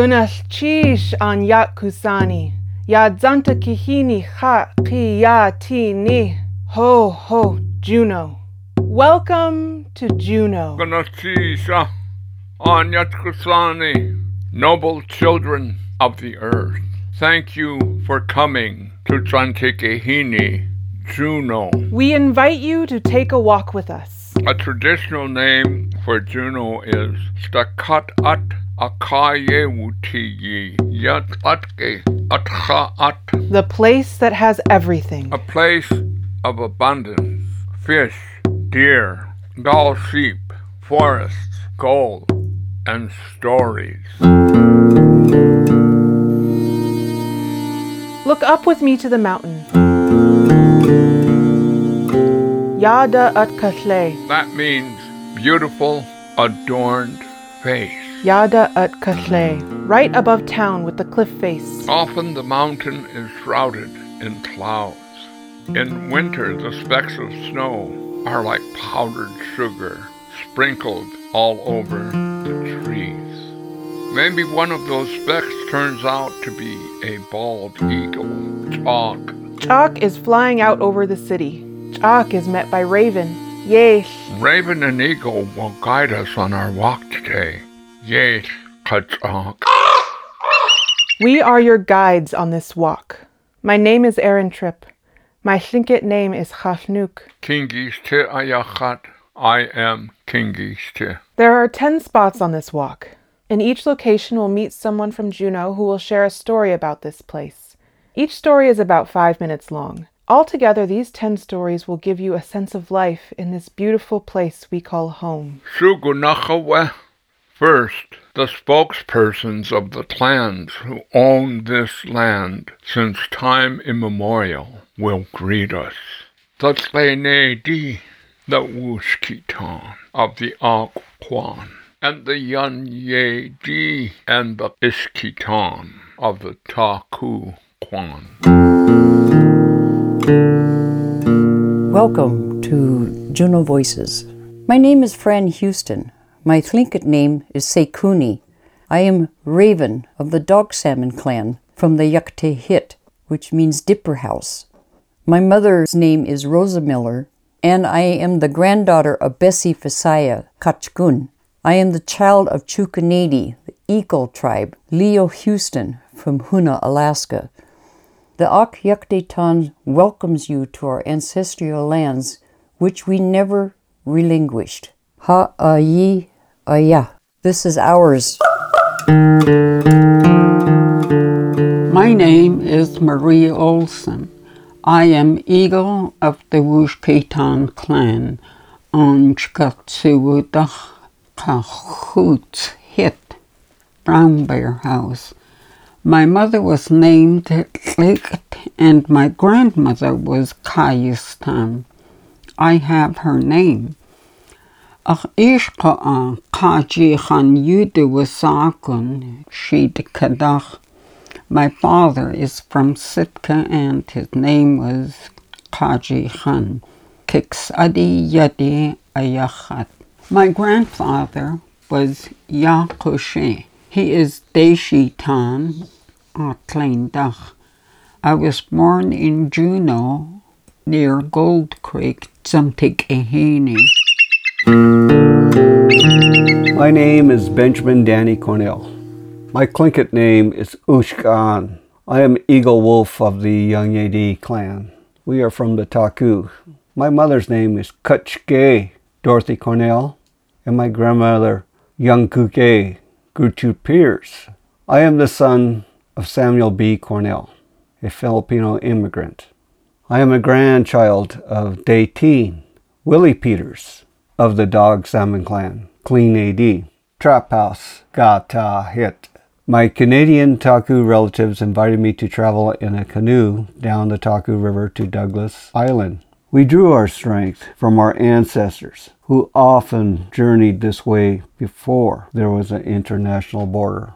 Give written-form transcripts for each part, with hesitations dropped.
Unalchish an yak kusani. Ya zanta kihini ha ki ya ti ni. Ho ho Juno. Welcome to Juno. Ganachisha an Yatkusani, noble children of the earth. Thank you for coming to Chantikehini, Juno. We invite you to take a walk with us. A traditional name for Juno is Stakat at Akayewutiyi Yat Atke Atcha At. The place that has everything. A place of abundance. Fish, deer, doll sheep, forests, gold, and stories. Look up with me to the mountain. Yada at Kashle. That means beautiful, adorned face. Yada at Kashle. Right above town with the cliff face. Often the mountain is shrouded in clouds. In winter, the specks of snow are like powdered sugar, sprinkled all over the trees. Maybe one of those specks turns out to be a bald eagle, Chalk. Chalk is flying out over the city. Chalk is met by Raven. Yesh. Raven and Eagle will guide us on our walk today. Yesh, Chalk. We are your guides on this walk. My name is Erin Tripp. My Tlingit name is Chafnuk. Kingiste Ayachat. I am Kingiste. There are 10 spots on this walk. In each location we'll meet someone from Juno who will share a story about this place. Each story is about 5 minutes long. Altogether, these 10 stories will give you a sense of life in this beautiful place we call home. Shugunachawe. First, the spokespersons of the clans who own this land since time immemorial will greet us. The Tlenedi, the Wushkitan of the Akwan, and the Yanyedi and the Ishkitan of the Taku Kwan. Welcome to Juno Voices. My name is Fran Houston. My Tlingit name is Sekuni. I am Raven of the Dog Salmon clan from the Yaktehit, which means dipper house. My mother's name is Rosa Miller, and I am the granddaughter of Bessie Fisaya Kachgun. I am the child of Chukanadi, the Eagle tribe, Leo Houston from Hoona, Alaska. The Ak Yakdetan welcomes you to our ancestral lands, which we never relinquished. Ha-a-yi, aya. This is ours. My name is Marie Olson. I am Eagle of the Wushkitan clan on Chkatsuwudach Kahut Hit, Brown Bear House. My mother was named Tlik and my grandmother was Kayistan. I have her name. Ach ishqa kaji khan yudu wasakun shid kadach. My father is from Sitka and his name was Kaji Khan. Kiksadi yadi ayachat. My grandfather was Yakushe. He is Deshitan Atleindach. I was born in Juno near Gold Creek, Chantikehini. My name is Benjamin Danny Cornell. My Tlingit name is Ushkan. I am Eagle Wolf of the Yanyedi clan. We are from the Taku. My mother's name is Kutchke Dorothy Cornell, and my grandmother Youngkuke Gertrude Pierce. I am the son of Samuel B. Cornell, a Filipino immigrant. I am a grandchild of Dayteen Willie Peters of the Dog Salmon clan, Clean AD, Trap House, Gata Hit. My Canadian Taku relatives invited me to travel in a canoe down the Taku River to Douglas Island. We drew our strength from our ancestors, who often journeyed this way before there was an international border.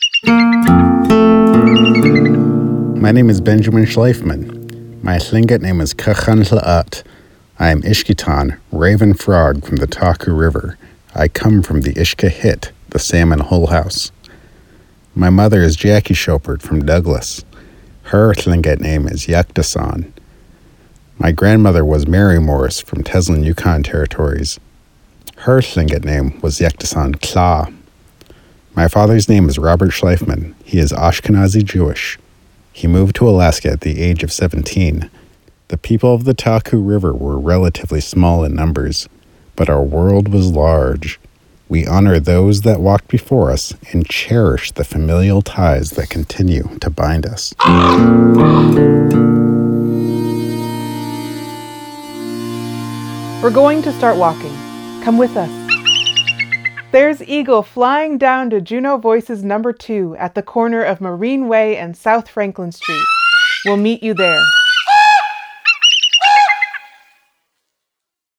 My name is Benjamin Schleifman. My Tlingit name is Kachan Tla'at. I am Ishkitan, Raven Frog from the Taku River. I come from the Ishkahit, the Salmon Hull House. My mother is Jackie Chopert from Douglas. Her Tlingit name is Yaktasan. My grandmother was Mary Morris from Teslin, Yukon Territories. Her Tlingit name was Yaktasan Kla. My father's name is Robert Schleifman. He is Ashkenazi Jewish. He moved to Alaska at the age of 17. The people of the Taku River were relatively small in numbers, but our world was large. We honor those that walked before us and cherish the familial ties that continue to bind us. We're going to start walking. Come with us. There's Eagle flying down to Juno Voices number 2 at the corner of Marine Way and South Franklin Street. We'll meet you there.